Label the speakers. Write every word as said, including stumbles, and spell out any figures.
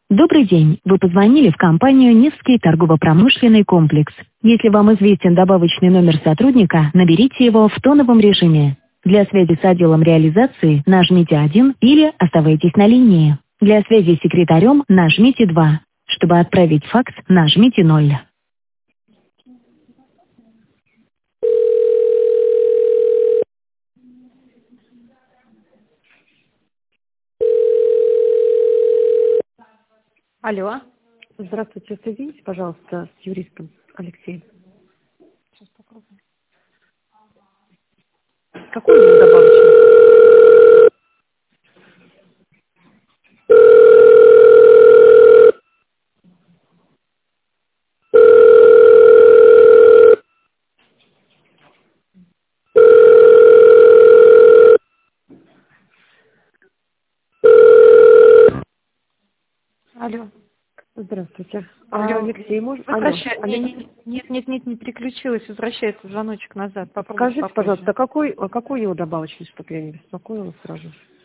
Speaker 1: Добрый день. Вы позвонили в компанию «Невский торгово-промышленный комплекс». Если вам известен добавочный номер сотрудника, наберите его в тоновом режиме. Для связи с отделом реализации нажмите один или оставайтесь на линии. Для связи с секретарем нажмите два. Чтобы отправить факс, нажмите ноль.
Speaker 2: Алло.
Speaker 3: Здравствуйте, соедините, пожалуйста, с юристом Алексеем.
Speaker 2: Сейчас попробуем.
Speaker 3: Какой у него добавочный?
Speaker 2: Алло.
Speaker 3: Здравствуйте.
Speaker 2: Алло.
Speaker 3: А, Алексей, может... Алло.
Speaker 2: Возвращай. Не, не, нет, нет, нет, не переключилась. Возвращается звоночек назад. Попробуйте
Speaker 3: Скажите,
Speaker 2: попозже.
Speaker 3: пожалуйста, какой, а какой его добавочный, чтобы я не беспокоила сразу?